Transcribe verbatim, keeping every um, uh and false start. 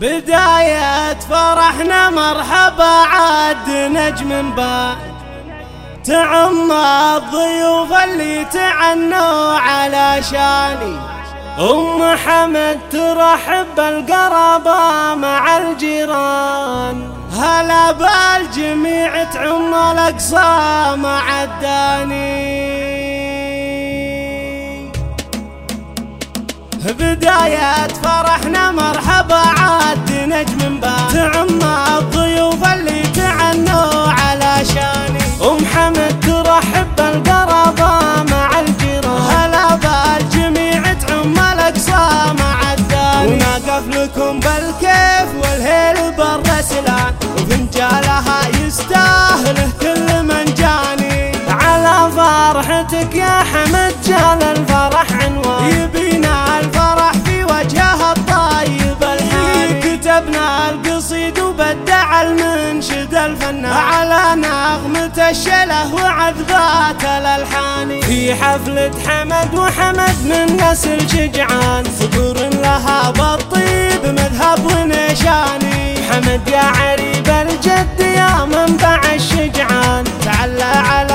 بداية فرحنا مرحبا عاد نجم بان تعم الضيوف اللي تعنوا على شاني. أم حمد ترحب بالقرابة مع الجيران، هلا بالجميع تعم الأقصى مع الداني. بداية فرحنا مرحبا عاد نجم بان تعم الضيوف اللي تعنوا على شاني. أم حمد ترحب بالقرابة مع الجيران، هلا بالجميع تعم الأقصى مع الداني. ونقف لكم بالكيف والهيل بالرسلان، وفنجالها يستاهله كل من جاني. على فرحتك يا حمد جال الفرح عنوان، يبينا الفرح في وجهها الطيب الحاني. كتبنا القصيد وبدع المنشد الفنان على نغمة الشله وعذبات الألحان. في حفلة حمد وحمد من نسل شجعان، ثغور لها بالطيب مذهب ونشاني. حمد يا عريب الجد يا منبع الشجعان، تعلى على